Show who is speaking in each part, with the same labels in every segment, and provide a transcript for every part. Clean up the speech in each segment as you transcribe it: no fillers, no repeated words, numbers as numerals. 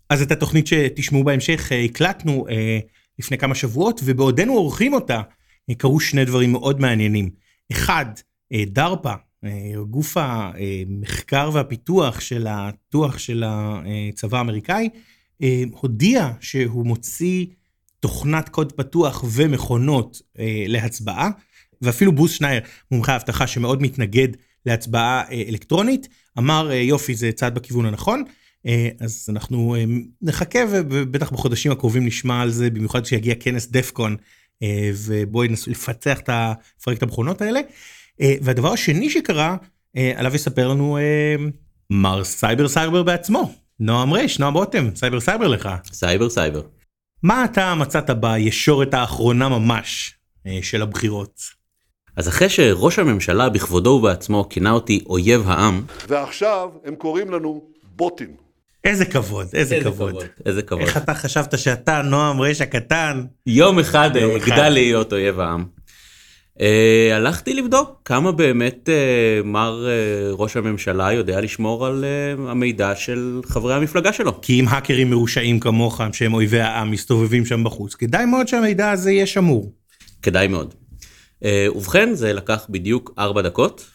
Speaker 1: אז את התוכנית שתשמעו בהמשך הקלטנו לפני כמה שבועות, ובעודנו עורכים אותה, קרו שני דברים מאוד מעניינים. אחד, דרפה, גוף המחקר והפיתוח של הצבא האמריקאי, הודיע שהוא מוציא תוכנת קוד פתוח ומכונות להצבעה, ואפילו ברוס שנייר, מומחה ההבטחה שמאוד מתנגד להצבעה אלקטרונית, אמר יופי זה צעד בכיוון הנכון, אז אנחנו נחכה ובטח בחודשים הקרובים נשמע על זה, במיוחד שיגיע כנס דפקון, ובואי נסו לפצח את הפרויקט המכונות האלה. והדבר השני שקרה, עליו יספר לנו מר סייבר בעצמו, נועם רש, נועם רותם, סייבר לך.
Speaker 2: סייבר.
Speaker 1: מה אתה מצאת בישורת האחרונה ממש של הבחירות?
Speaker 2: אז אחרי שראש הממשלה בכבודו ובעצמו כינה אותי אויב העם,
Speaker 3: ועכשיו הם קוראים לנו בוטים.
Speaker 1: איזה כבוד. איך אתה חשבת שאתה, נועם רש הקטן,
Speaker 2: יום אחד גדל להיות אויב העם. הלכתי לבדוק כמה באמת מר ראש הממשלה יודע לשמור על המידע של חברי המפלגה שלו.
Speaker 1: כי אם האקרים מרושעים כמוך, שהם אויבי העם, מסתובבים שם בחוץ, כדאי מאוד שהמידע הזה יהיה שמור.
Speaker 2: כדאי מאוד. ובכן, זה לקח בדיוק 4 דקות.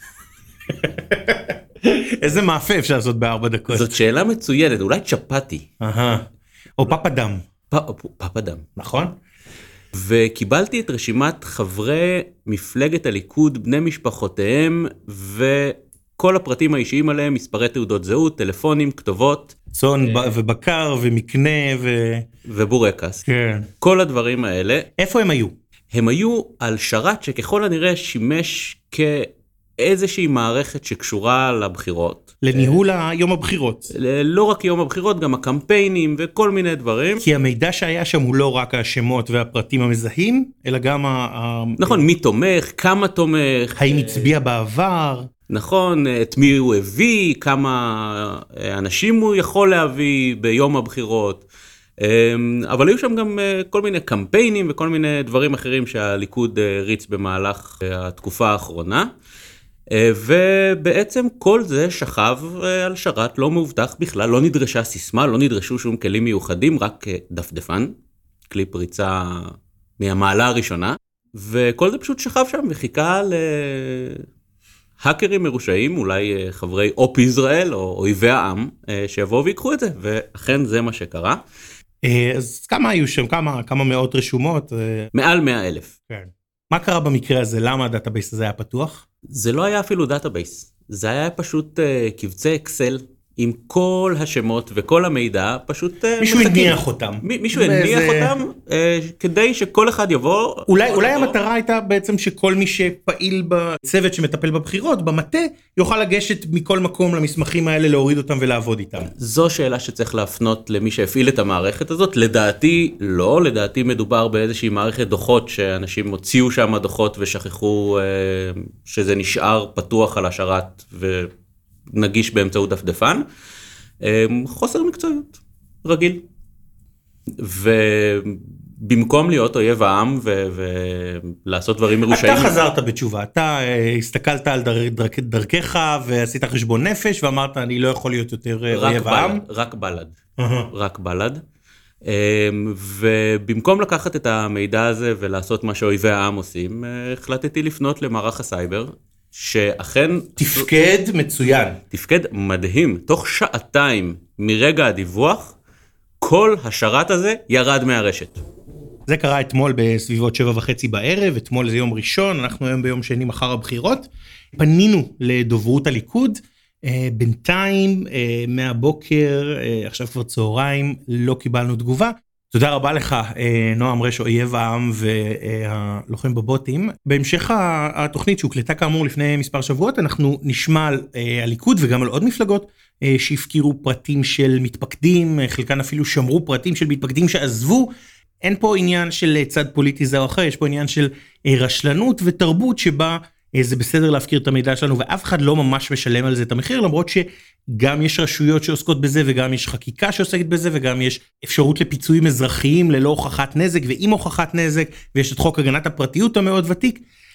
Speaker 1: איזה מאפה אפשר לעשות ב4 דקות?
Speaker 2: זאת שאלה מצוינת, אולי צ'פטי.
Speaker 1: או פפדם.
Speaker 2: פפדם.
Speaker 1: נכון?
Speaker 2: וקיבלתי את רשימת חברי מפלגת הליכוד, בני משפחותיהם, וכל הפרטים האישיים עליהם, מספרי תעודות זהות, טלפונים, כתובות.
Speaker 1: צאן ובקר ומקנה
Speaker 2: ובורקס.
Speaker 1: כן.
Speaker 2: כל הדברים האלה.
Speaker 1: איפה הם היו?
Speaker 2: הם היו על שרת שככל הנראה שימש כאיזושהי מערכת שקשורה לבחירות.
Speaker 1: לניהול יום הבחירות.
Speaker 2: לא רק יום הבחירות, גם הקמפיינים וכל מיני דברים.
Speaker 1: כי המידע שהיה שם הוא לא רק השמות והפרטים המזהים, אלא גם
Speaker 2: נכון, מי תומך, כמה תומך.
Speaker 1: האם הצביע בעבר.
Speaker 2: נכון, את מי הוא הביא, כמה אנשים הוא יכול להביא ביום הבחירות. אבל היו שם גם כל מיני קמפיינים וכל מיני דברים אחרים שהליכוד ריץ במהלך התקופה האחרונה. ובעצם כל זה שכב על שרת לא מאובטח בכלל, לא נדרשה סיסמה, לא נדרשו שום כלים מיוחדים, רק דפדפן, כלי פריצה מהמעלה הראשונה, וכל זה פשוט שכב שם וחיכה להאקרים מרושעים, אולי חברי אופ ישראל או אויבי העם, שיבואו ויקחו את זה, ואכן זה מה שקרה.
Speaker 1: אז כמה היו שם? כמה מאות רשומות?
Speaker 2: מעל 100,000.
Speaker 1: כן. מה קרה במקרה הזה? למה הדאטאבייס הזה היה פתוח?
Speaker 2: זה לא היה אפילו דאטאבייס. זה היה פשוט קבצי אקסל עם כל השמות וכל המידע, פשוט
Speaker 1: מישהו הניח אותם.
Speaker 2: מישהו הניח אותם כדי שכל אחד יבוא.
Speaker 1: אולי המטרה הייתה בעצם שכל מי שפעיל בצוות שמטפל בבחירות, במטה, יוכל לגשת מכל מקום למסמכים האלה, להוריד אותם ולעבוד איתם.
Speaker 2: זו שאלה שצריך להפנות למי שהפעיל את המערכת הזאת. לדעתי לא, לדעתי מדובר באיזושהי מערכת דוחות שאנשים הוציאו שם דוחות ושכחו שזה נשאר פתוח על השרת נגיש באמצעות דפדפן, חוסר מקצועיות, רגיל. ובמקום להיות אויב העם ולעשות דברים מרושעים.
Speaker 1: אתה חזרת בתשובה, אתה הסתכלת על דרכך ועשית חשבון נפש ואמרת אני לא יכול להיות יותר אויב העם.
Speaker 2: רק בלד. ובמקום לקחת את המידע הזה ולעשות מה שאויבי העם עושים, החלטתי לפנות למערך הסייבר, שאכן
Speaker 1: תפקד מצוין.
Speaker 2: תפקד מדהים. תוך 2 שעתיים מרגע הדיווח, כל השרת הזה ירד מהרשת.
Speaker 1: זה קרה אתמול בסביבות 7:30 בערב, אתמול זה יום ראשון, אנחנו היום ביום שני מחר הבחירות. פנינו לדוברות הליכוד, בינתיים מהבוקר, עכשיו כבר צהריים, לא קיבלנו תגובה. תודה רבה לך, נועם רש, אויב העם והלוחם בבוטים. בהמשך התוכנית שהוקלטה כאמור לפני מספר שבועות, אנחנו נשמע על הליכוד וגם על עוד מפלגות שהפקירו פרטים של מתפקדים, חלקן אפילו שמרו פרטים של מתפקדים שעזבו. אין פה עניין של צד פוליטי זה או אחר, יש פה עניין של רשלנות ותרבות שבה זה בסדר להפקיר את המידע שלנו, ואף אחד לא ממש משלם על זה את המחיר, למרות שגם יש רשויות שעוסקות בזה, וגם יש חקיקה שעוסקת בזה, וגם יש אפשרות לפיצויים אזרחיים ללא הוכחת נזק, ועם הוכחת נזק, ויש את חוק הגנת הפרטיות המאוד ותיק.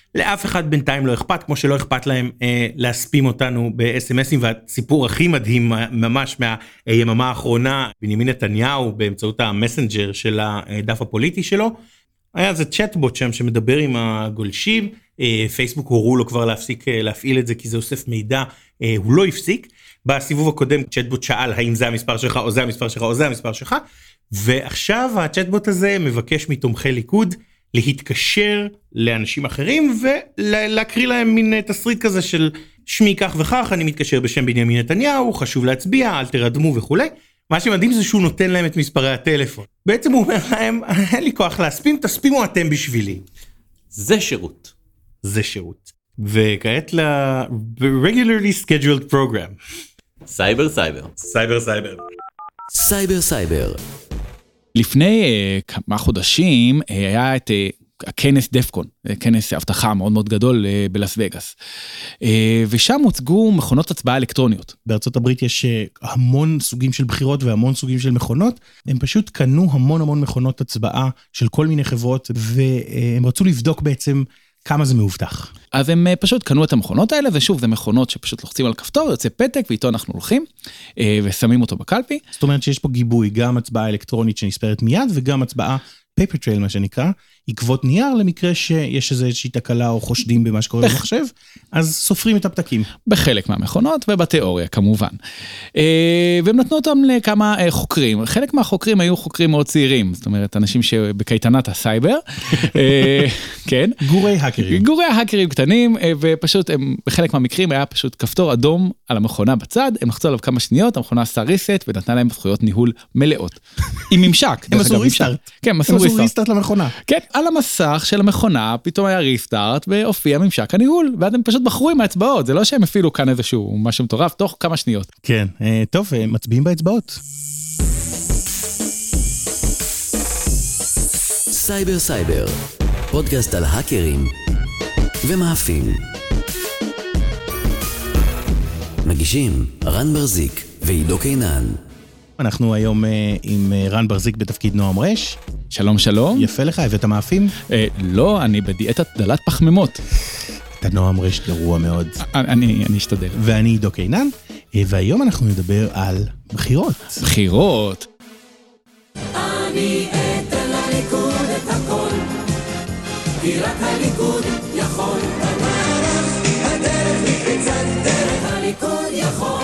Speaker 1: לאף אחד בינתיים לא אכפת, כמו שלא אכפת להם להספים אותנו ב-SMSים, והסיפור הכי מדהים ממש מהיממה האחרונה, בנימין נתניהו באמצעות המסנג'ר של הדף הפוליטי שלו, היה איזה צ'טבוט שם שמדבר עם הגולשים, פייסבוק הורו לו כבר להפסיק להפעיל את זה כי זה אוסף מידע, הוא לא הפסיק, בסיבוב הקודם צ'טבוט שאל האם זה המספר שלך או זה המספר שלך או זה המספר שלך, ועכשיו הצ'טבוט הזה מבקש מתומכי ליכוד להתקשר לאנשים אחרים ולהקריא להם מין תסריט כזה של שמי כך וכך, אני מתקשר בשם בנימין נתניהו, חשוב להצביע, אל תרדמו וכולי. מה שמדהים זה שהוא נותן להם את מספרי הטלפון. בעצם הוא אומר להם, אין לי כוח להספים, תספימו אתם בשבילי.
Speaker 2: זה שירות.
Speaker 1: זה שירות. וכעת ל-regularly scheduled program.
Speaker 2: סייבר סייבר.
Speaker 1: סייבר סייבר.
Speaker 4: סייבר סייבר. לפני כמה חודשים היה את הכנס דפקון, כנס הבטחה מאוד מאוד גדול בלאס וגאס. ושם הוצגו מכונות הצבעה אלקטרוניות.
Speaker 1: בארצות הברית יש המון סוגים של בחירות והמון סוגים של מכונות. הם פשוט קנו המון מכונות הצבעה של כל מיני חברות, והם רצו לבדוק בעצם כמה זה מאובטח.
Speaker 4: אז הם פשוט קנו את המכונות האלה, ושוב, זה מכונות שפשוט לוחצים על כפתור, יוצא פתק, ואיתו אנחנו הולכים, ושמים אותו בקלפי.
Speaker 1: זאת אומרת שיש פה גיבוי, גם הצבעה אלקטרונית שנספרת מיד, וגם הצבעה paper trail, מה שנקרא, עקבות נייר, למקרה שיש איזושהי תקלה או חושדים במה שקורה במחשב, אז סופרים את הפתקים.
Speaker 4: בחלק מהמכונות, ובתיאוריה כמובן. והם נתנו אותם לכמה חוקרים. חלק מהחוקרים היו חוקרים מאוד צעירים, זאת אומרת, אנשים שבקייטנת הסייבר, כן.
Speaker 1: גורי האקרים.
Speaker 4: גורי האקרים קטנים, ופשוט הם, בחלק מהמקרים היה פשוט כפתור אדום על המכונה בצד, הם לחצו עליו כמה שניות, המכונה עשה ריסט, ונתנה להם זכויות ניהול מלאות. עם ממשק.
Speaker 1: הם עשו ריסטארט.
Speaker 4: כן, הם
Speaker 1: עשו ריסטארט למכונה.
Speaker 4: כן, על המסך של המכונה פתאום היה ריסטארט והופיע ממשק הניהול, ואז הם פשוט בחרו עם האצבעות, זה לא שהם אפילו כאן איזשהו משהו מטורף, תוך כמה שניות.
Speaker 1: כן, טוב, מצביעים באצבעות.
Speaker 4: סייבר סייבר, פודקאסט על האקרים ומאפים. מגישים רן ברזיק ועידו קינן.
Speaker 1: אנחנו היום עם רן ברזיק בתפקיד נועם רש.
Speaker 4: שלום שלום.
Speaker 1: יפה לך, הבאת מאפים?
Speaker 4: לא, אני בדיאטת דלת פחמימות.
Speaker 1: אתה נועם רש גרוע מאוד.
Speaker 4: אני אשתדל.
Speaker 1: ואני עידו קינן, והיום אנחנו נדבר על בחירות.
Speaker 4: בחירות.
Speaker 5: אני אתן לליכוד את הכל, כי רק הליכוד יכול. הדרך מקריצת דרך הליכוד יכול.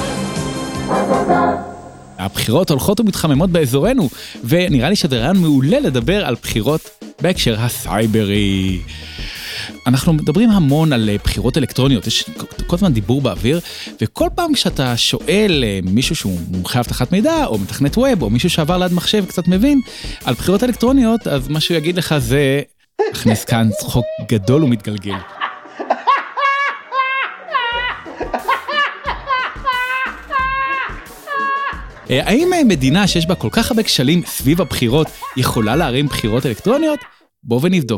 Speaker 4: הבחירות הולכות ומתחממות באזורנו, ונראה לי שזה רעיון מעולה לדבר על בחירות בהקשר הסייברי. אנחנו מדברים המון על בחירות אלקטרוניות, יש כל הזמן דיבור באוויר, וכל פעם כשאתה שואל מישהו שהוא מומחה אבטחת מידע, או מתכנת ווב, או מישהו שעבר ליד מחשב קצת מבין, על בחירות אלקטרוניות, אז מה שהוא יגיד לך זה, הכניס כאן צחוק גדול ומתגלגל. האם מדינה שיש בה כל כך הרבה כשלים סביב הבחירות יכולה להרים בחירות אלקטרוניות? בואו ונבדוק.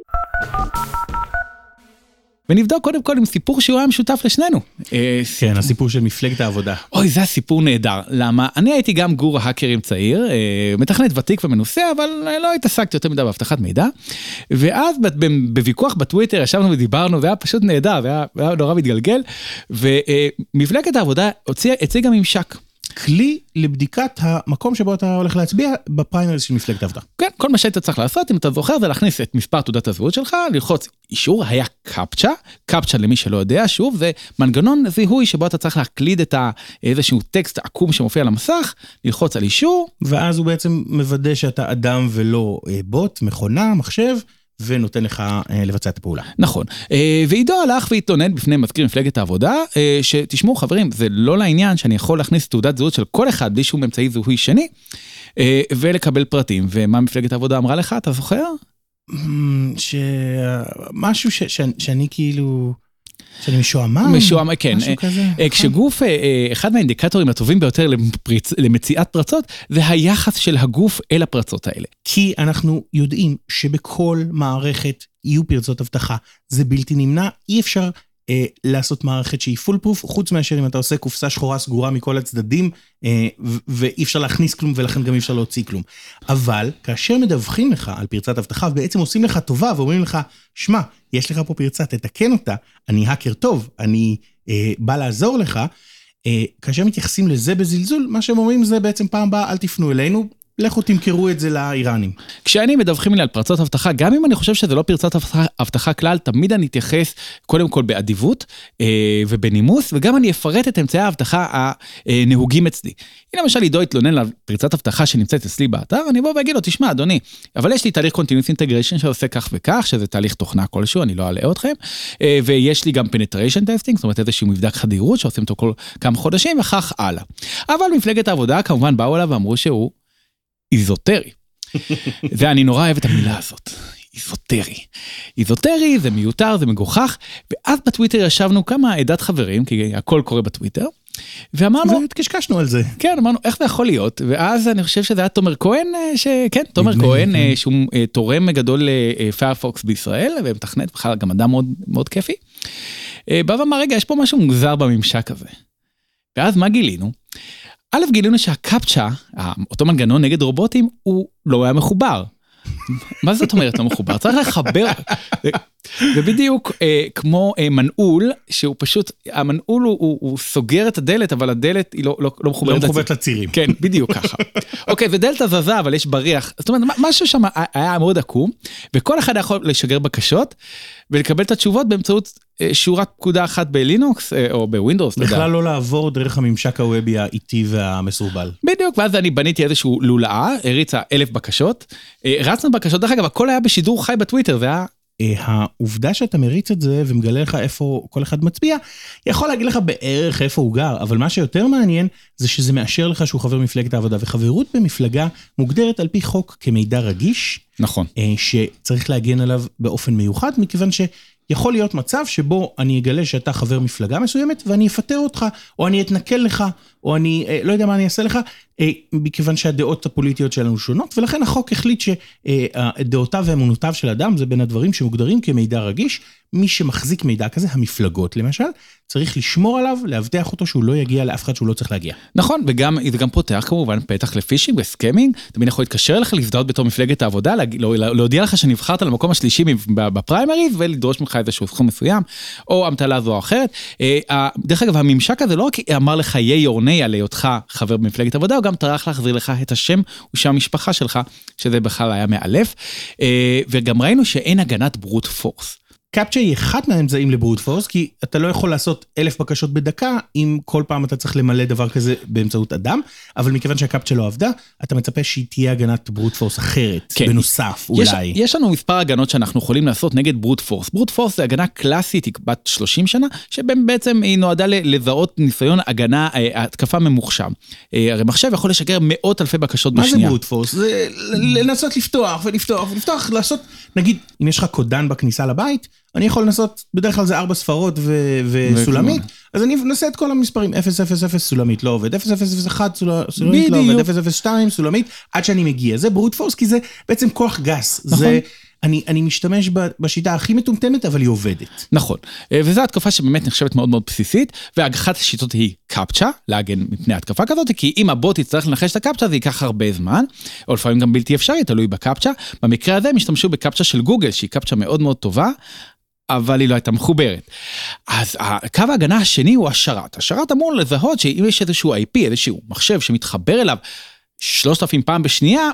Speaker 4: ונבדוק קודם כל עם סיפור שהוא היה משותף לשנינו.
Speaker 1: כן, הסיפור של מפלגת העבודה.
Speaker 4: אוי, זה הסיפור נהדר. למה? אני הייתי גם גור ההאקרים צעיר, מתכנת ותיק ומנוסה, אבל לא התעסקתי יותר מדי בהבטחת מידע. ואז בוויכוח בטוויטר ישבנו ודיברנו, והיה פשוט נהדר, והיה נורא מתגלגל, ומפלגת העבודה הציגה ממשק.
Speaker 1: כלי לבדיקת המקום שבו אתה הולך להצביע בפריימריז של מפלגת העבודה.
Speaker 4: כן, כל מה שהיית צריך לעשות, אם אתה זוכר, זה להכניס את מספר תעודת הזהות שלך, ללחוץ אישור, היה קפצ'ה, קפצ'ה למי שלא יודע, שוב, זה מנגנון זיהוי שבו אתה צריך להקליד את איזשהו טקסט עקום שמופיע על המסך, ללחוץ על אישור.
Speaker 1: ואז הוא בעצם מוודא שאתה אדם ולא בוט, מכונה, מחשב, ונותן לך לבצע את הפעולה.
Speaker 4: נכון. ועידו הלך והתלונן בפני מזכיר מפלגת העבודה, שתשמעו חברים, זה לא לעניין שאני יכול להכניס תעודת זהות של כל אחד בלי שום אמצעי זיהוי שני, ולקבל פרטים. ומה מפלגת העבודה אמרה לך, אתה זוכר?
Speaker 1: משהו שאני כאילו... שאני משועמם?
Speaker 4: משועמם, כן.
Speaker 1: משהו כזה.
Speaker 4: כשגוף, אחד מהאינדיקטורים הטובים ביותר למציאת פרצות, זה היחס של הגוף אל הפרצות האלה.
Speaker 1: כי אנחנו יודעים שבכל מערכת יהיו פרצות הבטחה. זה בלתי נמנע, אי אפשר לעשות מערכת שהיא פול פרוף, חוץ מאשר אם אתה עושה קופסה שחורה סגורה מכל הצדדים, ואי אפשר להכניס כלום, ולכן גם אי אפשר להוציא כלום. אבל כאשר מדווחים לך על פרצת אבטחה, ובעצם עושים לך טובה, ואומרים לך, שמע, יש לך פה פרצה, תתקן אותה, אני האקר טוב, אני בא לעזור לך, כאשר מתייחסים לזה בזלזול, מה שהם אומרים זה בעצם פעם הבאה, אל תפנו אלינו, לכו תמכרו את זה לאיראנים.
Speaker 4: כשאני מדווחים לי על פרצות אבטחה, גם אם אני חושב שזה לא פרצת אבטחה כלל, תמיד אני אתייחס קודם כל באדיבות ובנימוס, וגם אני אפרט את אמצעי האבטחה הנהוגים אצלי. אם למשל עידו יתלונן על פרצת אבטחה שנמצאת אצלי באתר, אני בוא ואגיד לו, תשמע אדוני, אבל יש לי תהליך Continuous Integration שעושה כך וכך, שזה תהליך תוכנה כלשהו, אני לא אעלה אתכם, ויש לי גם Penetration Testing, זאת אומרת איזשהו מבדק חדירות שעושים אותו כל כמה חודשים וכך הלאה. אבל מפלגת העבודה כמובן באו אליו ואמרו שהוא איזוטרי. ואני נורא אוהב את המילה הזאת. איזוטרי. איזוטרי זה מיותר, זה מגוחך, ואז בטוויטר ישבנו כמה עדת חברים, כי הכל קורה בטוויטר, ואמרנו...
Speaker 1: והתקשקשנו על זה.
Speaker 4: כן, אמרנו, איך זה יכול להיות? ואז אני חושב שזה היה תומר כהן, כן, תומר כהן, שהוא תורם גדול לפיירפוקס בישראל, ומתכנת בכלל גם אדם מאוד, מאוד כיפי. בא ואמר, רגע, יש פה משהו מוזר בממשק הזה. ואז מה גילינו? א' גילינו שהקפצ'ה, אותו מנגנון נגד רובוטים, הוא לא היה מחובר. מה זאת אומרת לא מחובר? צריך לחבר. ובדיוק כמו מנעול, שהוא פשוט, המנעול הוא סוגר את הדלת, אבל הדלת היא לא מחוברת.
Speaker 1: לא מחוברת לצירים.
Speaker 4: כן, בדיוק ככה. אוקיי, ודלת זזה, אבל יש בריח. זאת אומרת, משהו שם היה מאוד עקום, וכל אחד יכול לשגר בקשות, ולקבל את התשובות באמצעות שורת פקודה אחת בלינוקס, או בווינדוס.
Speaker 1: בכלל לא לעבור דרך הממשק הוובי האיטי והמסורבל.
Speaker 4: בדיוק, ואז אני בניתי איזשהו לולאה, הריצה 1,000 בקשות, רצנו בקשות, דרך אגב, הכל היה בשידור חי בטוויטר, זה היה...
Speaker 1: העובדה שאתה מריץ את זה ומגלה לך איפה כל אחד מצביע, יכול להגיד לך בערך איפה הוא גר, אבל מה שיותר מעניין זה שזה מאשר לך שהוא חבר מפלגת העבודה, וחברות במפלגה מוגדרת על פי חוק כמידע רגיש,
Speaker 4: נכון.
Speaker 1: שצריך להגן עליו באופן מיוחד, מכיוון שיכול להיות מצב שבו אני אגלה שאתה חבר מפלגה מסוימת, ואני אפטר אותך, או אני אתנקל לך, או אני לא יודע מה אני אעשה לך, מכיוון שהדעות הפוליטיות שלנו שונות, ולכן החוק החליט שדעותיו ואמונותיו של אדם, זה בין הדברים שמוגדרים כמידע רגיש, מי שמחזיק מידע כזה, המפלגות למשל, צריך לשמור עליו, להבטח אותו שהוא לא יגיע לאף אחד שהוא לא צריך להגיע.
Speaker 4: נכון, וגם, זה גם פותח כמובן פתח לפישינג וסקמינג, תמיד יכול להתקשר לך להזדהות בתור מפלגת העבודה, להודיע לך שנבחרת למקום השלישי בפריימריז, ולדרוש ממך איזשהו סכום מסוים, או המטלה זו או אחרת. דרך אגב, הממשק הזה לא רק אמר לך יהיה יורני על היותך חבר במפלגת העבודה, הוא גם טרח להחזיר לך את השם ושם המשפחה שלך, שזה בכלל היה מאלף, וגם ראינו שאין הגנת ברוט פורס.
Speaker 1: קפצ'ה היא אחד מהאמצעים לברוט פורס, כי אתה לא יכול לעשות 1,000 בקשות בדקה, אם כל פעם אתה צריך למלא דבר כזה באמצעות אדם, אבל מכיוון שהקפצ'ה לא עבדה, אתה מצפה שהיא תהיה הגנת ברוט פורס אחרת, כן. בנוסף אולי.
Speaker 4: יש לנו מספר הגנות שאנחנו יכולים לעשות נגד ברוט פורס. ברוט פורס זה הגנה קלאסית, היא בת 30 שנה, שבעצם היא נועדה לזהות ניסיון הגנה, התקפה ממוחשם. הרי מחשב יכול לשגר מאות אלפי בקשות בשנייה.
Speaker 1: מה זה ברוט פורס? זה לנסות לפתוח ולפתוח ולפתוח, לעשות, נגיד, אם יש לך קודן בכניסה לבית, אני יכול לנסות, בדרך כלל זה 4 ספרות וסולמית, אז אני אנסה את כל המספרים, 000 סולמית לא עובד, 0001 סולמית לא עובד, 002 סולמית, עד שאני מגיע. זה ברוט פורס, כי זה בעצם כוח גס, זה... אני משתמש בשיטה הכי מטומטמת, אבל היא עובדת.
Speaker 4: נכון, וזו התקפה שבאמת נחשבת מאוד מאוד בסיסית, ואחת השיטות היא קפצ'ה, להגן מפני התקפה כזאת, כי אם הבוט יצטרך לנחש את הקפצ'ה, זה ייקח הרבה זמן, או לפעמים גם בלתי אפשרי, תלוי בקפצ'ה. במקרה הזה הם השתמשו בקפצ'ה של גוגל, שהיא קפצ'ה מאוד מאוד טובה, אבל היא לא הייתה מחוברת. אז הקו ההגנה השני הוא השרת. השרת אמור לזהות שאם יש איזשהו IP, איזשהו מחשב שמתחבר אליו 3,000 פעם בשנייה,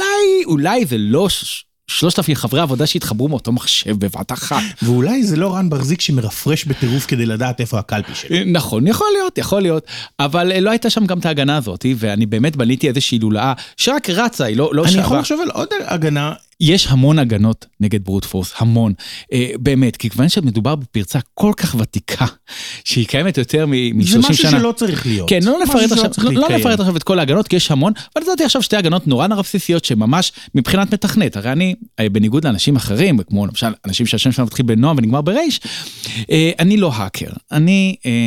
Speaker 4: אולי זה לא 3,000 חברי עבודה שהתחברו מאותו מחשב בבת אחת.
Speaker 1: ואולי זה לא רן ברזיק שמרפרש בטירוף כדי לדעת איפה הקלפי שלו.
Speaker 4: נכון, יכול להיות, אבל לא הייתה שם גם את ההגנה הזאת, ואני באמת בניתי איזושהי לולאה שרק רצה, היא לא שווה.
Speaker 1: אני יכול לחשוב על עוד הגנה.
Speaker 4: יש המון הגנות נגד ברוט פורס, המון. באמת, כי כיוון שמדובר בפרצה כל כך ותיקה, שהיא קיימת יותר מ-30 שנה.
Speaker 1: זה משהו שלא צריך להיות.
Speaker 4: כן, לא נפרט עכשיו את כל ההגנות, כי יש המון, אבל נתתי עכשיו 2 הגנות נורא בסיסיות, שממש מבחינת מתכנת. הרי אני, בניגוד לאנשים אחרים, כמו למשל, אנשים שהשם שלנו מתחיל בנועם ונגמר ברייש, אני לא האקר.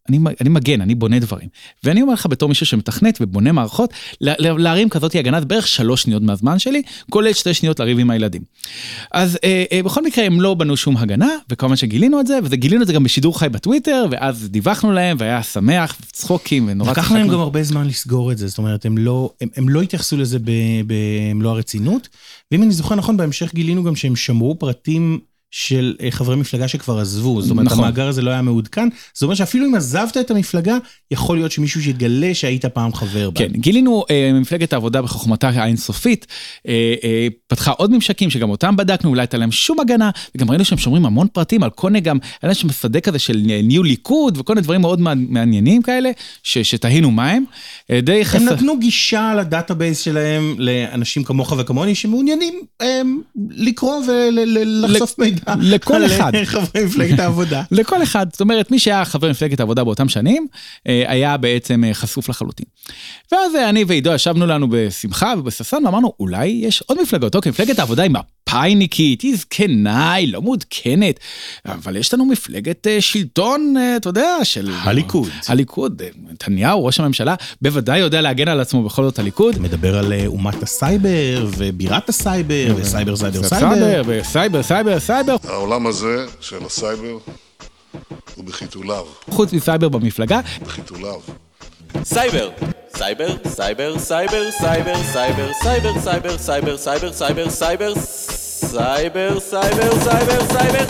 Speaker 4: אני מגן, אני בונה דברים. ואני אומר לך בתור מישהו שמתכנת ובונה מערכות, להרים כזאת הגנה, זה בערך 3 שניות מהזמן שלי, כולל 2 שניות לריב עם הילדים. אז בכל מקרה הם לא בנו שום הגנה, וכמובן שגילינו את זה, וגילינו את זה גם בשידור חי בטוויטר, ואז דיווחנו להם, והיה שמח, צחוקים, ונורא
Speaker 1: לקח להם גם הרבה זמן לסגור את זה, זאת אומרת, הם לא התייחסו לזה במלוא הרצינות, ואם אני זוכר נכון, בהמשך גילינו גם שהם שמרו פרטים של חברי מפלגה שכבר עזבו, זאת אומרת, נכון. המאגר הזה לא היה מעודכן, זאת אומרת שאפילו אם עזבת את המפלגה, יכול להיות שמישהו שיגלה שהיית פעם חבר בה.
Speaker 4: כן, גילינו מפלגת העבודה בחוכמתה האינסופית, פתחה עוד ממשקים שגם אותם בדקנו, אולי הייתה להם שום הגנה, וגם ראינו שהם שומרים המון פרטים על כל גם, היה להם מסדה כזה של ניהול ליכוד, וכל מיני דברים מאוד מעניינים כאלה, שתהינו מה הם.
Speaker 1: הם נתנו גישה לדאטאבייס שלהם, לאנשים כמוך וכמוני, שמעוניינים לקרוא ולחשוף מידע.
Speaker 4: לכל אחד.
Speaker 1: חברי מפלגת העבודה.
Speaker 4: לכל אחד. זאת אומרת, מי שהיה חבר מפלגת העבודה באותם שנים, היה בעצם חשוף לחלוטין. ואז אני ועידו ישבנו לנו בשמחה ובששון, ואמרנו, אולי יש עוד מפלגות. אוקיי, מפלגת העבודה היא מפאיניקית, היא זקנה, היא לא מעודכנת, אבל יש לנו מפלגת שלטון, אתה יודע, של...
Speaker 1: הליכוד.
Speaker 4: הליכוד. נתניהו, ראש הממשלה, בוודאי יודע להגן על עצמו בכל זאת הליכוד.
Speaker 1: מדבר על אומת הסייבר, ובירת הסייבר, וסייבר, סייבר.
Speaker 3: העולם הזה של הסייבר הוא בחיתוליו.
Speaker 4: חוץ מסייבר במפלגה.
Speaker 3: בחיתוליו.
Speaker 2: סייבר, סייבר, סייבר, סייבר, סייבר, סייבר, סייבר, סייבר, סייבר, סייבר, סייבר, סייבר, סייבר, סייבר, סייבר, סייבר,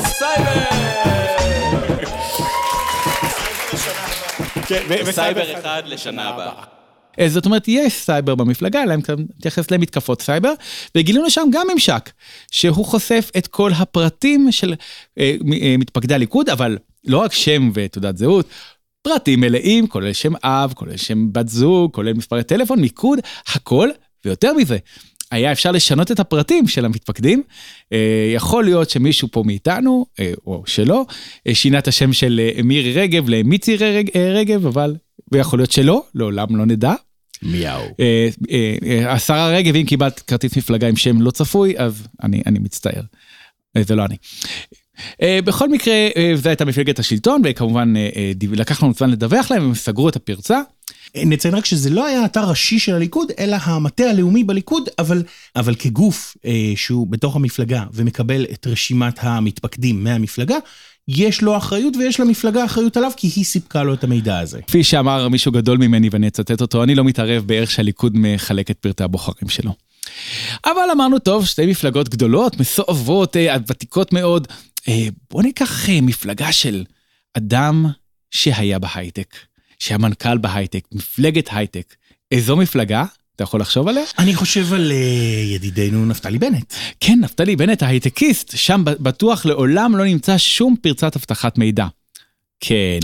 Speaker 2: סייבר. סייבר אחד לשנה הבאה.
Speaker 4: זאת אומרת, יש סייבר במפלגה, אלא הם מתייחס למתקפות סייבר, וגילינו שם גם ממשק, שהוא חושף את כל הפרטים של מתפקדי הליכוד, אבל לא רק שם ותעודת זהות, פרטים מלאים, כולל שם אב, כולל שם בת זוג, כולל מספרי טלפון, מיקוד, הכל, ויותר מזה. היה אפשר לשנות את הפרטים של המתפקדים, יכול להיות שמישהו פה מאיתנו, או שלא, שינה את השם של מירי רגב למיצי רגב, אבל, ויכול להיות שלא, לעולם לא נדע.
Speaker 1: מיהו.
Speaker 4: השרה רגב, אם קיבלת כרטיס מפלגה עם שם לא צפוי, אז אני מצטער. זה לא אני. בכל מקרה, זו הייתה מפלגת השלטון, וכמובן לקח לנו זמן לדווח להם, והם סגרו את הפרצה.
Speaker 1: נציין רק שזה לא היה אתר ראשי של הליכוד, אלא המטה הלאומי בליכוד, אבל כגוף שהוא בתוך המפלגה, ומקבל את רשימת המתפקדים מהמפלגה, יש לו אחריות ויש למפלגה אחריות עליו, כי היא סיפקה לו את המידע הזה.
Speaker 4: כפי שאמר מישהו גדול ממני, ואני אצטט אותו, אני לא מתערב בערך שהליכוד מחלק את פרטי הבוחרים שלו. אבל אמרנו, טוב, 2 מפלגות גדולות, מסועבות, ותיקות מאוד. בוא ניקח מפלגה של אדם שהיה בהייטק, שהיה מנכ"ל בהייטק, מפלגת הייטק. איזו מפלגה? אתה יכול לחשוב עליה?
Speaker 1: אני חושב על ידידנו נפתלי בנט.
Speaker 4: כן, נפתלי בנט, ההייטקיסט, שם בטוח לעולם לא נמצא שום פרצת הבטחת מידע. כן.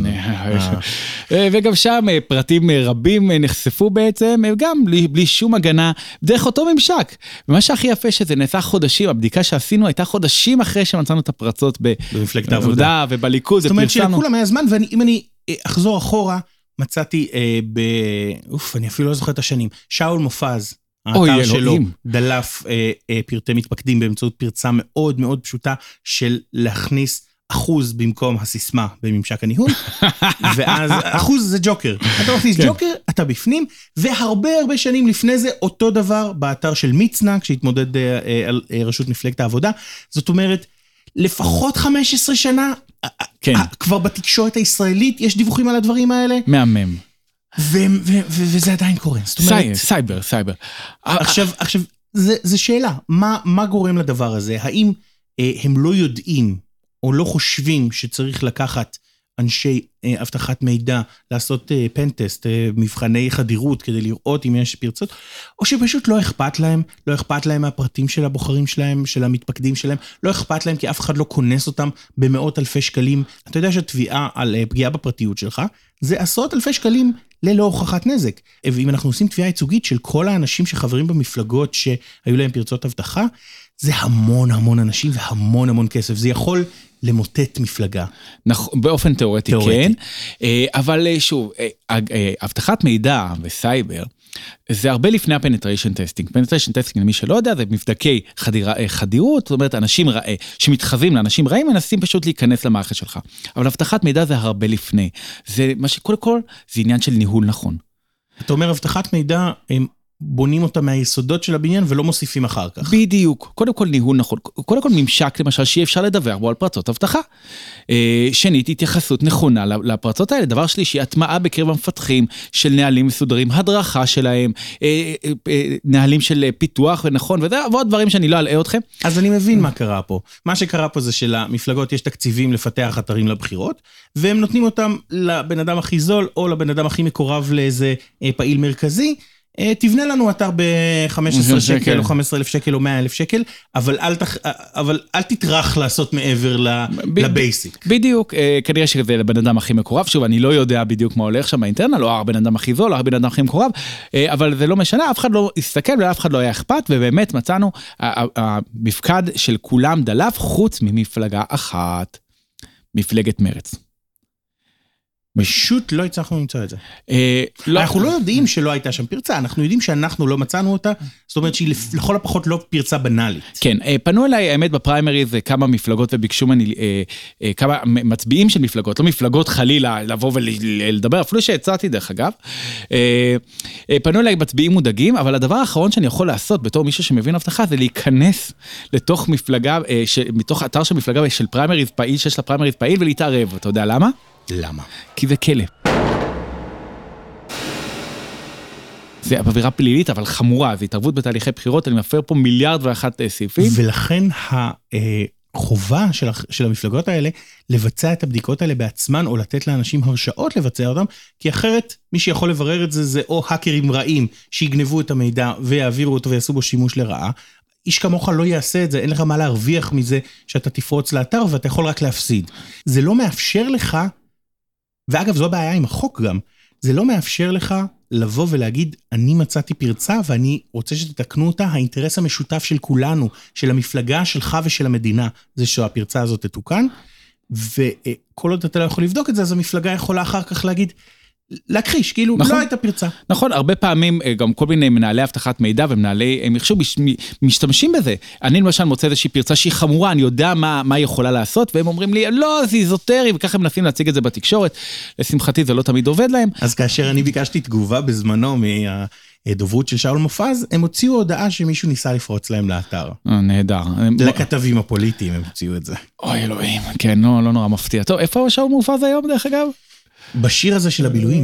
Speaker 4: וגם שם פרטים רבים נחשפו בעצם, גם בלי שום הגנה, דרך אותו ממשק. ומה שהכי יפה שזה נעשה חודשים, הבדיקה שעשינו הייתה חודשים אחרי שמצאנו את הפרצות
Speaker 1: במפלגת העבודה
Speaker 4: ובליכוד.
Speaker 1: זאת אומרת שלכולם היה זמן, ואם אני אחזור אחורה, מצאתי אני אפילו לא זוכר את השנים, שאול מופז, האתר שלו דלף פרטי מתפקדים באמצעות פרצה מאוד מאוד פשוטה של להכניס אחוז במקום הסיסמה בממשק הניהול, ואז אחוז זה ג'וקר. אתה מכניס ג'וקר, אתה בפנים, והרבה שנים לפני זה אותו דבר באתר של מצנע, כשהתמודד על ראשות מפלגת העבודה. זאת אומרת, לפחות 15 שנה, כבר בתקשורת הישראלית יש דיווחים על הדברים האלה.
Speaker 4: מהמם.
Speaker 1: וזה עדיין קורה.
Speaker 4: סייבר.
Speaker 1: עכשיו, זה שאלה, מה גורם לדבר הזה? האם הם לא יודעים, או לא חושבים שצריך לקחת אנשי הבטחת מידע, לעשות פנטסט, מבחני חדירות, כדי לראות אם יש פרצות, או שפשוט לא אכפת להם, לא אכפת להם מהפרטים של הבוחרים שלהם, של המתפקדים שלהם, לא אכפת להם כי אף אחד לא כונס אותם במאות אלפי שקלים. אתה יודע שהתביעה על פגיעה בפרטיות שלך, זה עשרות אלפי שקלים ללא הוכחת נזק. ואם אנחנו עושים תביעה ייצוגית של כל האנשים שחברים במפלגות שהיו להם פרצות הבטחה, זה המון אנשים והמון כסף. זה יכול למוטט מפלגה.
Speaker 4: נכון, באופן תיאורטי, כן. אבל שוב, הבטחת מידע וסייבר, זה הרבה לפני הפנטריישן טסטינג. פנטריישן טסטינג, למי שלא יודע, זה מבדקי חדירות, זאת אומרת, אנשים שמתחזים לאנשים רעים, מנסים פשוט להיכנס למערכת שלך. אבל הבטחת מידע זה הרבה לפני. זה מה שקודם כל, זה עניין של ניהול נכון.
Speaker 1: אתה אומר, הבטחת מידע, הם בונים אותה מהיסודות של הבניין ולא מוסיפים אחר כך.
Speaker 4: בדיוק. קודם כל ניהול נכון. קודם כל ממשק, למשל, שיהיה אפשר לדווח בו על פרצות הבטחה. שנית, התייחסות נכונה לפרצות האלה. דבר שלישי, הטמעה בקרב המפתחים של נהלים מסודרים, הדרכה שלהם, נהלים של פיתוח ונכון, ועוד דברים שאני לא אלאה אתכם.
Speaker 1: אז אני מבין מה קרה פה. מה שקרה פה זה שלמפלגות יש תקציבים לפתח אתרים לבחירות, והם נותנים אותם לבן אדם הכי זול, או לבן אדם הכי מקורב לאיזה פעיל מרכזי, תבנה לנו אתר ב-15 שקל או 15,000 שקל או 100,000 שקל, אבל אל תטרח לעשות מעבר לבייסיק.
Speaker 4: בדיוק, כנראה שזה לבן אדם הכי מקורב, שוב, אני לא יודע בדיוק מה הולך שם באינטרנל, או הבן אדם הכי זול, או הבן אדם הכי מקורב, אבל זה לא משנה, אף אחד לא הסתכל ואף אחד לא היה אכפת, ובאמת מצאנו, המפקד של כולם דלף חוץ ממפלגה אחת, מפלגת מרץ.
Speaker 1: פשוט לא הצלחנו למצוא את זה. אנחנו לא יודעים שלא הייתה שם פרצה, אנחנו יודעים שאנחנו לא מצאנו אותה, זאת אומרת שהיא לכל הפחות לא פרצה בנאלית.
Speaker 4: כן, פנו אליי, האמת בפריימריז, כמה מפלגות וביקשו ממני, כמה מצביעים של מפלגות, לא מפלגות חלילה לבוא ולדבר, אפילו שהצעתי דרך אגב. פנו אליי מצביעים מודאגים, אבל הדבר האחרון שאני יכול לעשות בתור מישהו שמבין הבטחה, זה להיכנס לתוך מפלגה, מתוך אתר של מפלגה של פריימריז פעיל, שיש לה פריימריז פעיל ולהתערב, אתה יודע למה?
Speaker 1: למה?
Speaker 4: כי זה כלא. זה עבירה פלילית, אבל חמורה, זה התערבות בתהליכי בחירות, אני מפר פה 1,000,001 סעיפים.
Speaker 1: ולכן החובה של המפלגות האלה, לבצע את הבדיקות האלה בעצמן, או לתת לאנשים הרשאות לבצע אותם, כי אחרת מי שיכול לברר את זה, זה או האקרים רעים, שיגנבו את המידע, ויעבירו אותו ויעשו בו שימוש לרעה, איש כמוך לא יעשה את זה, אין לך מה להרוויח מזה, שאתה תפרוץ לאתר, ואתה יכול רק להפסיד. זה לא מאפשר לך, ואגב, זו הבעיה עם החוק גם, זה לא מאפשר לך לבוא ולהגיד, אני מצאתי פרצה, ואני רוצה שתתקנו אותה, האינטרס המשותף של כולנו, של המפלגה שלך ושל המדינה, זה שהפרצה הזאת תתוקן, וכל עוד אתה לא יכול לבדוק את זה, אז המפלגה יכולה אחר כך להגיד, להכחיש, כאילו
Speaker 4: נכון,
Speaker 1: לא הייתה פרצה.
Speaker 4: נכון, הרבה פעמים גם כל מיני מנהלי הבטחת מידע ומנהלי מחשוב משתמשים בזה. אני למשל מוצא איזושהי פרצה שהיא חמורה, אני יודע מה היא יכולה לעשות, והם אומרים לי, לא, זה איזוטרי, וככה הם מנסים להציג את זה בתקשורת. לשמחתי זה לא תמיד עובד להם.
Speaker 1: אז כאשר אני ביקשתי תגובה בזמנו מהדוברות של שאול מופז, הם הוציאו הודעה שמישהו ניסה לפרוץ להם לאתר.
Speaker 4: נהדר.
Speaker 1: לכתבים הפוליטיים הם הוציאו את זה.
Speaker 4: אוי אלוהים, כן, לא נורא מפתיע. טוב, איפה שאול מופז היום דרך אגב?
Speaker 1: בשיר הזה של הבילויים.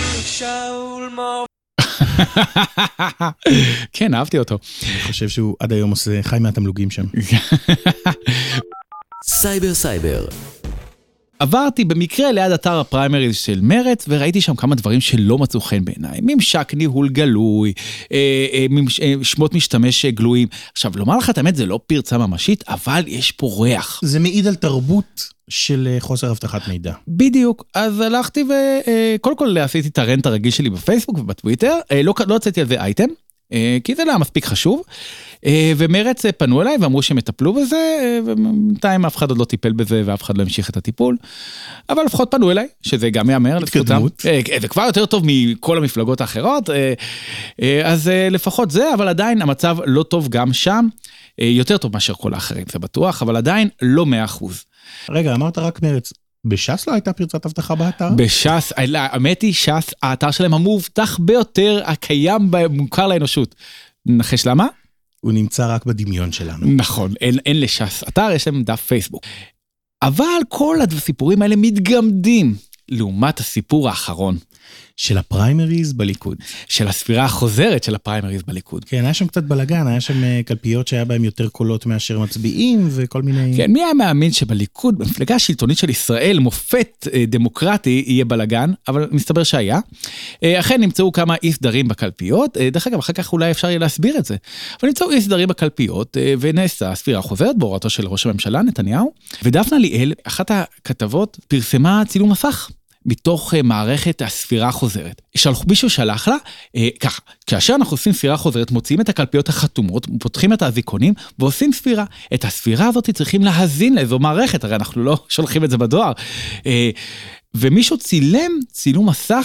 Speaker 4: כן, אהבתי אותו.
Speaker 1: אני חושב שהוא עד היום עושה חי מהתמלוגים שם.
Speaker 5: סייבר.
Speaker 4: עברתי במקרה ליד אתר הפריימריז של מרץ, וראיתי שם כמה דברים שלא מצאו חן בעיניי. ממשק ניהול גלוי, שמות משתמש גלויים. עכשיו, לומר לך את האמת, זה לא פרצה ממשית, אבל יש פה ריח.
Speaker 1: זה מעיד על תרבות של חוסר הבטחת מידע.
Speaker 4: בדיוק, אז הלכתי וקודם כל עשיתי את הרנט הרגיל שלי בפייסבוק ובטוויטר, לא הוצאתי על זה אייטם, כי זה לא היה מספיק חשוב, ומרץ פנו אליי ואמרו שהם יטפלו בזה, ובינתיים אף אחד עוד לא טיפל בזה ואף אחד לא המשיך את הטיפול, אבל לפחות פנו אליי, שזה גם יאמר לזכותם. זה כבר יותר טוב מכל המפלגות האחרות, אז לפחות זה, אבל עדיין המצב לא טוב גם שם, יותר טוב מאשר כל האחרים, זה בטוח, אבל עדיין לא 100%.
Speaker 1: רגע, אמרת רק מרץ, בש"ס לא הייתה פרצת הבטחה באתר?
Speaker 4: בש"ס, האמת היא, ש"ס, האתר שלהם המובטח ביותר, הקיים מוכר לאנושות. נחש למה?
Speaker 1: הוא נמצא רק בדמיון שלנו.
Speaker 4: נכון, אין לש"ס אתר, יש להם דף פייסבוק. אבל כל הסיפורים האלה מתגמדים, לעומת הסיפור האחרון.
Speaker 1: של הפריימריז בליכוד.
Speaker 4: של הספירה החוזרת של הפריימריז בליכוד.
Speaker 1: כן, היה שם קצת בלגן, היה שם קלפיות שהיה בהם יותר קולות מאשר מצביעים, וכל מיני...
Speaker 4: כן, מי היה מאמין שבליכוד, במפלגה השלטונית של ישראל, מופת דמוקרטי, יהיה בלגן, אבל מסתבר שהיה. אכן נמצאו כמה אי סדרים בקלפיות, דרך אגב, אחר כך אולי אפשר יהיה להסביר את זה, אבל נמצאו אי סדרים בקלפיות, ונעשה הספירה החוזרת בהוראתו של ראש הממשלה, נתניהו, ודפנה ליאל, אחת הכתבות, פרסמה צילום מסך. מתוך מערכת הספירה החוזרת. מישהו שלח לה, ככה, כאשר אנחנו עושים ספירה חוזרת, מוציאים את הקלפיות החתומות, פותחים את האזיקונים, ועושים ספירה. את הספירה הזאת צריכים להזין לאיזו מערכת, הרי אנחנו לא שולחים את זה בדואר. ומישהו צילם מסך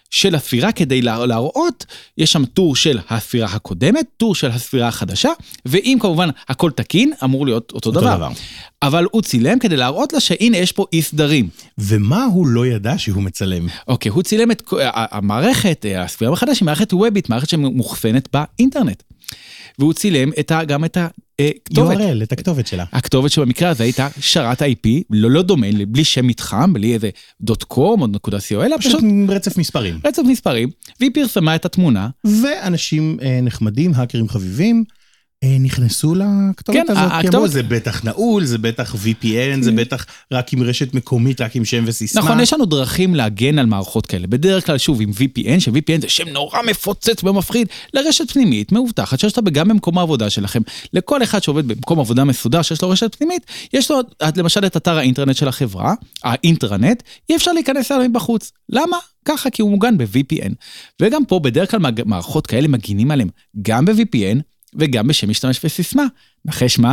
Speaker 4: של הספירה כדי להראות, יש שם טור של הספירה הקודמת, טור של הספירה החדשה, ואם כמובן הכל תקין, אמור להיות אותו דבר. אבל הוא צילם כדי להראות לה שהנה יש פה אי סדרים.
Speaker 1: ומה הוא לא ידע שהוא מצלם?
Speaker 4: אוקיי, הוא צילם את המערכת, הספירה החדשה, היא מערכת ווביט, מערכת שמוכוונת באינטרנט. והוא צילם גם את הכתובת.
Speaker 1: URL, את הכתובת שלה.
Speaker 4: הכתובת שבמקרה הזה הייתה שרת IP, לא דומה, בלי שם מתחם, בלי איזה .com או .co,
Speaker 1: פשוט רצף מספרים.
Speaker 4: רצף מספרים, והיא פרסמה את התמונה.
Speaker 1: ואנשים נחמדים, האקרים חביבים, נכנסו לכתובת הזאת, כמו זה בטח נעול, זה בטח VPN, זה בטח רק עם רשת מקומית, רק עם שם וסיסמה.
Speaker 4: נכון, יש לנו דרכים להגן על מערכות כאלה, בדרך כלל שוב עם VPN, ש-VPN זה שם נורא מפוצץ ומפחיד, לרשת פנימית מאובטחת, שיש לה גם במקום העבודה שלכם, לכל אחד שעובד במקום עבודה מסודר, שיש לו רשת פנימית, יש לו למשל את אתר האינטרנט של החברה, האינטרנט, אי אפשר להיכנס אליו בחוץ. למה? ככה, כי הוא מוגן ב-VPN. וגם פה בדרך כלל מערכות כאלה מגינים עליהם, גם ב-VPN, וגם בשם משתמש וסיסמה. נחש מה?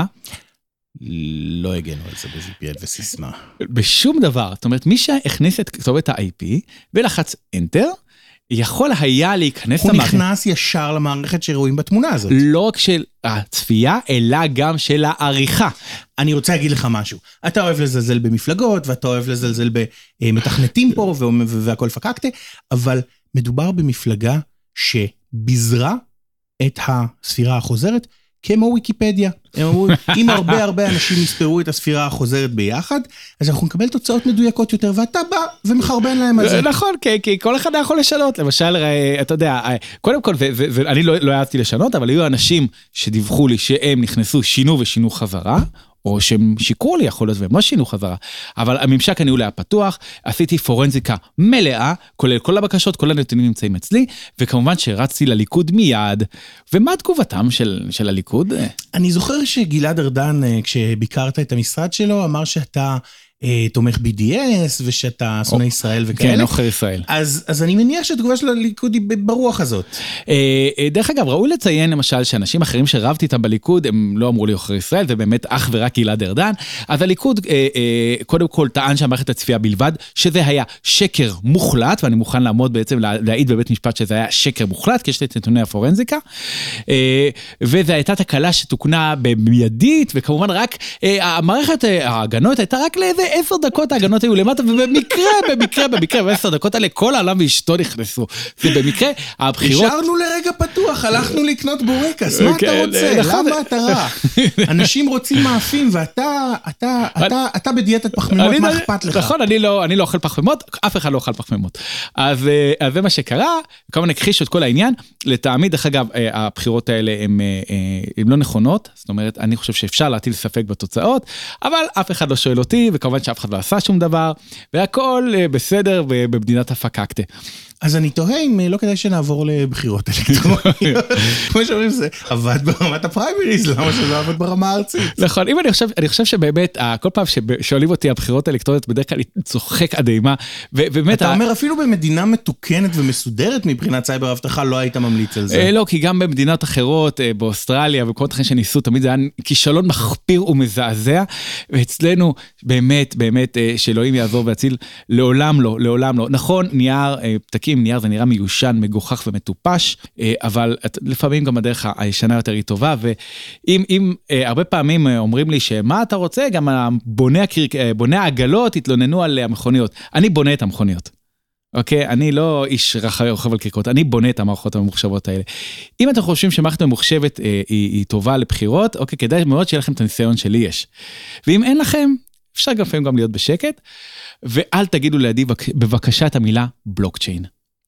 Speaker 1: לא הגנו על זה ב-VPN וסיסמה.
Speaker 4: בשום דבר. זאת אומרת, מי שהכניס את כתובת ה-IP ולחץ Enter, יכול היה להיכנס למערכת.
Speaker 1: הוא נכנס ישר למערכת שרואים בתמונה הזאת.
Speaker 4: לא רק של הצפייה, אלא גם של העריכה.
Speaker 1: אני רוצה להגיד לך משהו. אתה אוהב לזלזל במפלגות, ואתה אוהב לזלזל במתכנתים פה, והכל פקקת, אבל מדובר במפלגה שביזרה את הספירה החוזרת, כמו וויקיפדיה. אם הרבה אנשים יספרו את הספירה החוזרת ביחד, אז אנחנו נקבל תוצאות מדויקות יותר, ואתה בא ומחרבן להם על זה.
Speaker 4: נכון, כי כל אחד יכול לשנות. למשל, אתה יודע, קודם כל, אני לא אהבתי לשנות, אבל היו אנשים שדיווחו לי שהם נכנסו, שינו ושינו חזרה, או שהם שיקרו לי, יכול להיות, והם לא שינו חזרה. אבל הממשק הניהול היה פתוח, עשיתי פורנזיקה מלאה, כולל כל הבקשות, כל הנתונים נמצאים אצלי, וכמובן שרצתי לליכוד מיד. ומה תגובתם של הליכוד?
Speaker 1: אני זוכר שגלעד ארדן, כשביקרת את המשרד שלו, אמר שאתה תומך BDS, ושאתה שונא ישראל וכאלה.
Speaker 4: כן, אוכל ישראל.
Speaker 1: אז אני מניח שהתגובה של הליכוד היא ברוח הזאת.
Speaker 4: דרך אגב, ראוי לציין למשל שאנשים אחרים שרבתי איתם בליכוד, הם לא אמרו לי אוכל ישראל, ובאמת אך ורק גלעד ארדן. אז הליכוד קודם כל טען שהמערכת הצפייה בלבד, שזה היה שקר מוחלט, ואני מוכן לעמוד בעצם להעיד בבית משפט שזה היה שקר מוחלט, כי יש לי את נתוני הפורנזיקה, וזו הייתה תקלה שתוקנה במיידית, וכמובן רק המערכת ההגנות הייתה רק לאיזה 10 דקות ההגנות היו למטה, ובמקרה, ב10 דקות האלה, כל העולם ואשתו נכנסו. ובמקרה, הבחירות...
Speaker 1: נשארנו לרגע פתוח, הלכנו לקנות בורקס, מה אתה רוצה? למה אתה רע? אנשים רוצים מאפים, ואתה בדיאטת פחמימות, מה אכפת לך?
Speaker 4: נכון, אני לא אוכל פחמימות, אף אחד לא אוכל פחמימות. אז זה מה שקרה, כמובן הכחישו את כל העניין, לטעמי, דרך אגב, הבחירות האלה הן לא נכונות, זאת אומרת, אני חושב שאפשר להטיל ספק בתוצאות, אבל אף אחד לא שואל אותי, וכמובן שאף אחד לא עשה שום דבר, והכל בסדר במדינת הפקקטה.
Speaker 1: אז אני תוהה אם לא כדאי שנעבור לבחירות אלקטרוניות. כמו שאומרים, זה עבד ברמת הפריימריז, למה שזה עבד ברמה הארצית?
Speaker 4: נכון, אם אני חושב שבאמת, כל פעם ששואלים אותי על בחירות אלקטרוניות, בדרך כלל אני צוחק עד אימה, ובאמת...
Speaker 1: אתה אומר, אפילו במדינה מתוקנת ומסודרת מבחינת סייבר אבטחה, לא היית ממליץ על זה.
Speaker 4: לא, כי גם במדינות אחרות, באוסטרליה, ובכל אחרים שניסו, תמיד זה היה כישלון מחפיר ומזעזע, ואצלנו, באמת, שאלוהים יעזור ויציל, לעולם לא. נכון, נייר זה נראה מיושן, מגוחך ומטופש, אבל לפעמים גם הדרך הישנה יותר היא טובה, ואם הרבה פעמים אומרים לי שמה אתה רוצה, גם בוני העגלות התלוננו על המכוניות. אני בונה את המכוניות. אוקיי? אני לא איש רוכב על קרקעות, אני בונה את המערכות הממוחשבות האלה. אם אתם חושבים שמערכת ממוחשבת היא טובה לבחירות, אוקיי, כדאי מאוד שיהיה לכם את הניסיון שלי יש. ואם אין לכם, אפשר גם להיות בשקט, ואל תגידו לידי בבקשה את המילה בלוקצ'יין.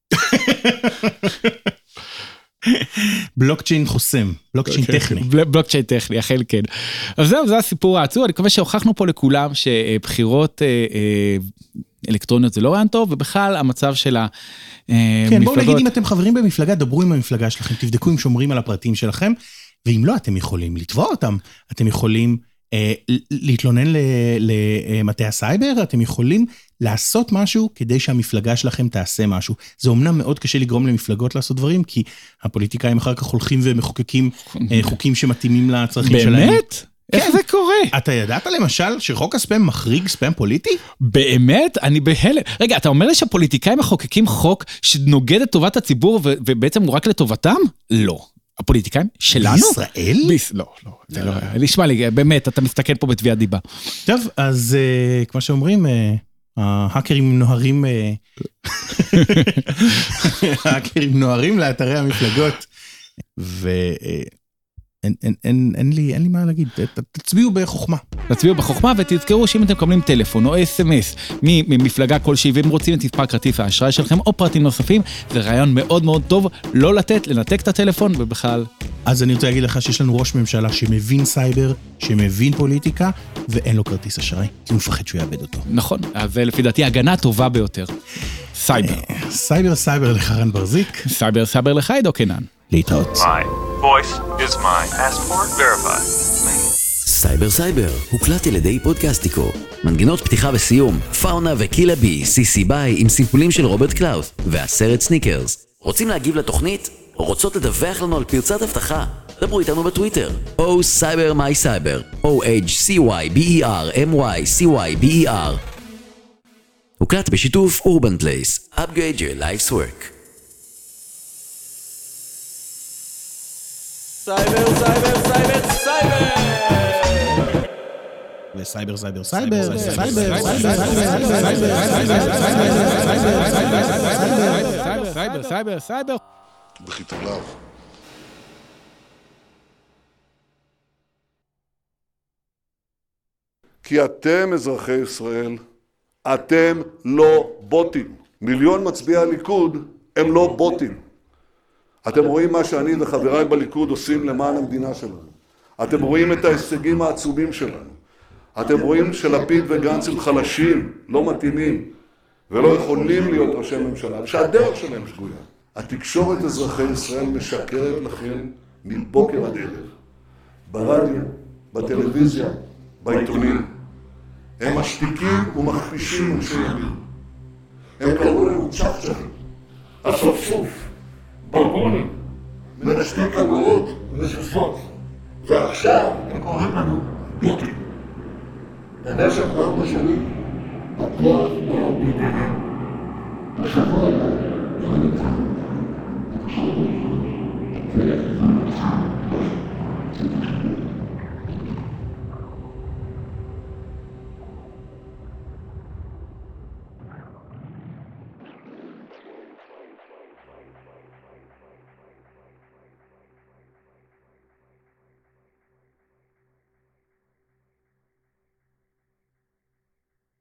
Speaker 1: בלוקצ'יין חוסם, בלוקצ'יין טכני.
Speaker 4: בלוקצ'יין טכני, אכן כן. אז זהו, זה הסיפור העצוב, אני מקווה שהוכחנו פה לכולם שבחירות אלקטרוניות זה לא רעיון טוב, ובכלל המצב של המפלגות...
Speaker 1: כן, בואו נגיד, אם אתם חברים במפלגה, דברו עם המפלגה שלכם, תבדקו אם שומרים על הפרטים שלכם, ואם לא, אתם יכולים לתבוע אותם, אתם יכולים להתלונן למטה הסייבר, אתם יכולים לעשות משהו כדי שהמפלגה שלכם תעשה משהו. זה אומנם מאוד קשה לגרום למפלגות לעשות דברים, כי הפוליטיקאים אחר כך הולכים ומחוקקים חוקים שמתאימים לצרכים שלהם.
Speaker 4: באמת? איך זה קורה?
Speaker 1: אתה ידעת למשל שחוק הספאם מחריג ספאם פוליטי?
Speaker 4: באמת? אני בהלם. רגע, אתה אומר לי שהפוליטיקאים מחוקקים חוק שנוגד את טובת הציבור ובעצם הוא רק לטובתם? לא. הפוליטיקאים שלנו?
Speaker 1: בישראל?
Speaker 4: לא, זה לא. נשמע לי, באמת, אתה מסתכל פה בתביעת דיבה.
Speaker 1: טוב, אז כמו שאומרים, ההאקרים נוהרים לאתרי המפלגות, אין לי מה להגיד, תצביעו בחוכמה.
Speaker 4: תצביעו בחוכמה ותזכרו שאם אתם מקבלים טלפון או SMS ממפלגה כלשהי ואם רוצים את מספר כרטיס האשראי שלכם או פרטים נוספים, זה רעיון מאוד מאוד טוב לא לנתק את הטלפון ובכלל.
Speaker 1: אז אני רוצה להגיד לך שיש לנו ראש ממשלה שמבין סייבר, שמבין פוליטיקה ואין לו כרטיס אשראי, כי הוא מפחד שהוא יאבד אותו.
Speaker 4: נכון, אז זה לפי דעתי הגנה טובה ביותר. סייבר.
Speaker 1: סייבר לחרן ברזיק.
Speaker 4: סייבר לחיידו קנן.
Speaker 1: להתראות.
Speaker 6: My voice is my passport verified.
Speaker 7: סייבר הוקלט על ידי פודקאסטיקו. מנגינות פתיחה וסיום, פאונה וקילה בי, CC ביי עם סימפולים של רוברט קלאוס והסרט סניקרס. רוצים להגיב לתוכנית? או רוצות לדווח לנו על פרצת הבטחה? דברו איתנו בטוויטר. או סייבר מי סייבר. OHCYBERMYCYBER. הוקלט בשיתוף אורבן פלייס. Upgrade your life's work.
Speaker 4: סייבר.
Speaker 3: בחיתוליו. כי אתם, אזרחי ישראל, אתם לא בוטים. 1,000,000 מצביעי הליכוד הם לא בוטים. אתם רואים מה שאני וחבריי בליכוד עושים למען המדינה שלנו. אתם רואים את ההישגים העצומים שלנו. אתם רואים שלפיד וגנץ הם חלשים, לא מתאימים, ולא יכולים להיות ראשי ממשלה, שהדרך שלהם שגויה. התקשורת אזרחי ישראל משקרת לכם מבוקר עד ערב. ברדיו, בטלוויזיה, בעיתונים. הם משתיקים ומכפישים אנשי ימין. הם קראו לנו צ'חצ'חים, אספסוף, ברבונים, מנשתי כגורות ושפות. ועכשיו הם קוראים לנו בוטים. במשך 4 שנים, הכוח לא בידיהם. השבוע